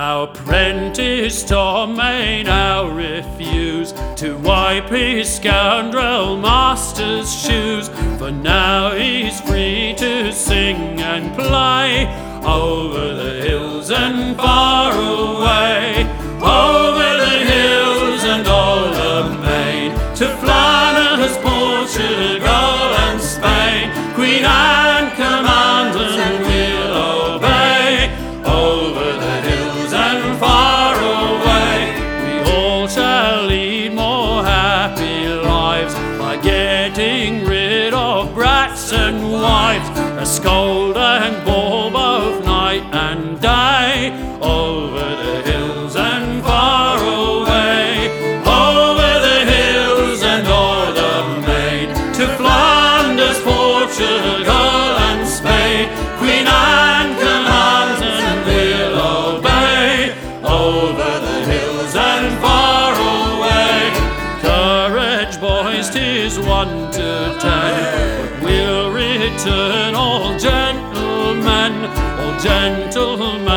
Our apprentice Tom may now refuse to wipe his scoundrel master's shoes, for now he's free to sing and play over the hills and far away, over the hills and all the main, to Flanders, Portugal and Spain. Queen Anne commands and we'll obey, over the hills and far away. We all shall lead more happy lives by getting rid of brats and wives, a scold and bawl both night and day, over the hills and far away, over the hills and o'er the main, to Flanders, Portugal and Spain. Queen Anne commands and we'll obey, over the hills and far away. Courage, boys, 'tis 1 to 10, but we'll return all gentlemen, all gentlemen.